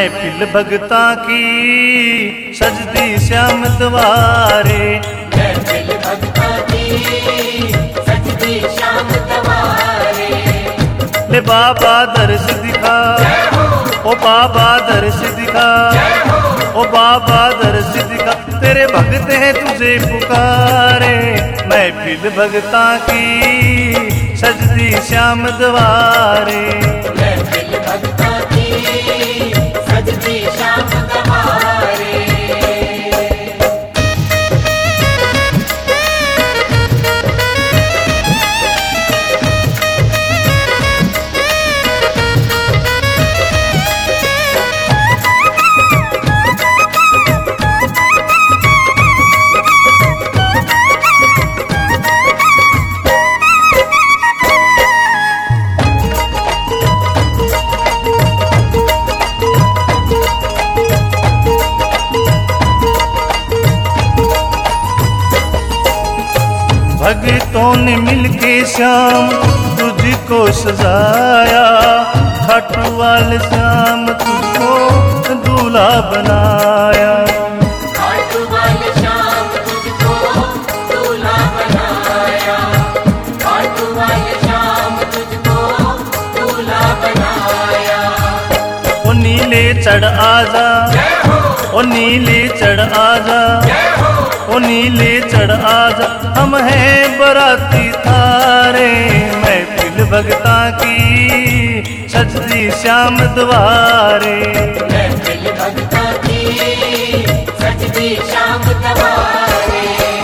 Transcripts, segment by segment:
महफिल भगता की सजदी श्याम द्वारे। महफिल भगता की सजदी श्याम द्वारे। ले बाबा दर्श दिखा, ओ बाबा दर्श दिखा, ओ बाबा दर्श दिखा, तेरे भगत हैं तुझे पुकारे। महफिल भगता की सजदी श्याम द्वारे। महफिल भगता की सजदी श्याम द्वारे। भगतों ने मिलके श्याम तुझको सजाया, खाटू वाले श्याम तुझको दूल्हा बनाया। खाटू वाले श्याम तुझको दूल्हा बनाया। खाटू वाले श्याम तुझको दूल्हा बनाया। ओ नीले चढ़ आजा, ओ नीले चढ़ आजा, ओ नीले चढ़ आजा, हम हैं बराती तारे। महफिल भगता की सजदी श्याम द्वारे। महफिल भगता की सजदी श्याम द्वारे।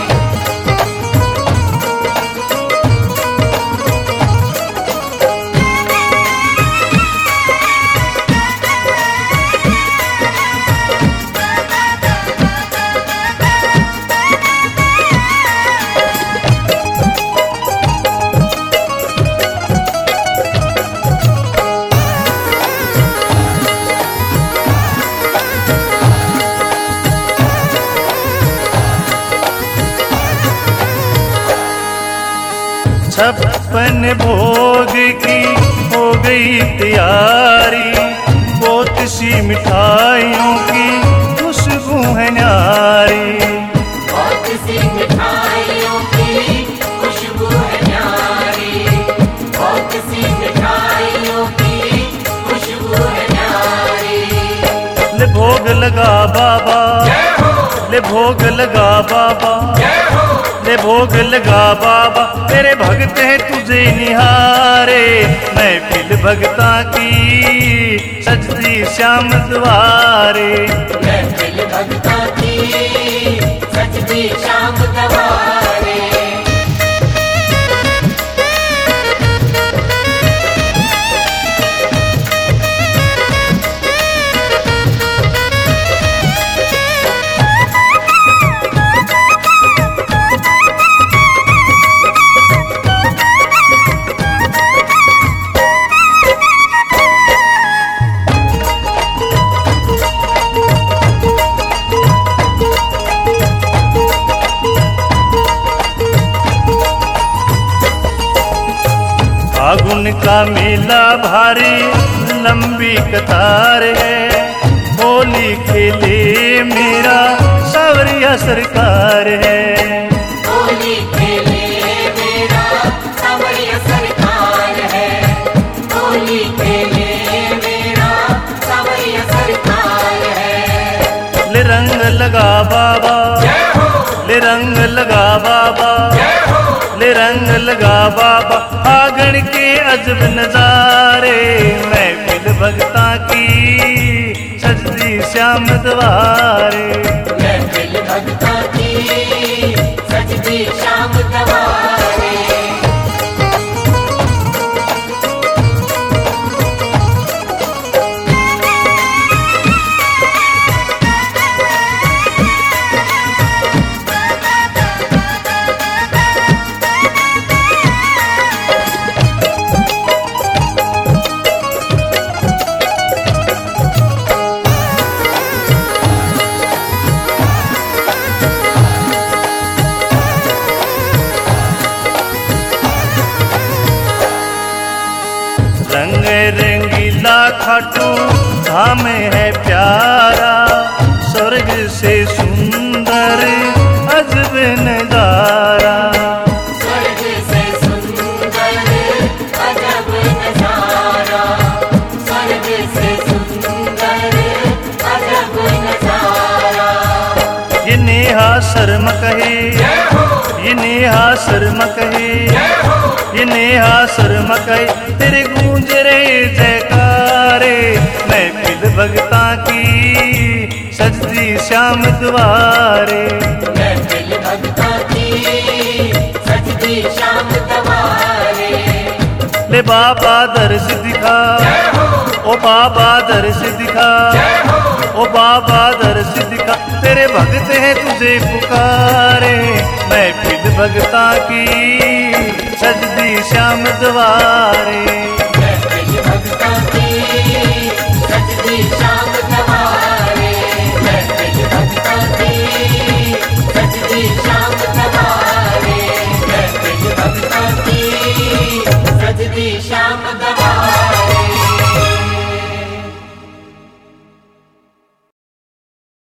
छप्पन भोग की हो गई तैयारी, बहुत सी मिठाइयों की खुशबू है न्यारी। बहुत सी मिठाइयों की खुशबू है न्यारी। बहुत सी मिठाइयों की खुशबू है न्यारी। ले भोग लगा बाबा, ले भोग लगा बाबा, ले भोग लगा बाबा, तेरे भगत हैं तुझे निहारे। महफिल भगता की सजदी श्याम द्वारे। महफिल भगता की सजदी श्याम द्वारे। फागुन का मेला भारी लंबी कतार है, होली खेले मेरा सावरिया सरकार है। होली खेले मेरा सावरिया सरकार है। होली खेले मेरा सावरिया सरकार है। ले रंग लगा बाबा, ले रंग लगा बाबा, ले रंग लगा बाबा, आंगन के अजब नजारे। महफिल भगता की सजदी श्याम द्वारे। महफिल भगता की सजदी श्याम द्वारे। रंग रंगीला खाटू धाम है प्यारा, स्वर्ग से सुंदर अजब नजारा। स्वर्ग से सुंदर अजब नजारा, स्वर्ग से सुंदर अजब नजारा। ये नेहा शर्म कहे, ये नेहा शर्म कहे, ये नेहा शर्म कहे, तेरे गूंज रहे जयकारे। महफिल भगता की सजदी श्याम द्वारे, महफिल भक्ता की सजदी श्याम द्वारे। ले बाबा दर्श दिखा, ओ बाबा दर्श दिखा, ओ बाबा दर्श दिखा, तेरे भक्त हैं तुझे पुकारे। महफिल भगता की सजदी श्याम द्वारे, महफिल भक्ता की सजदी श्याम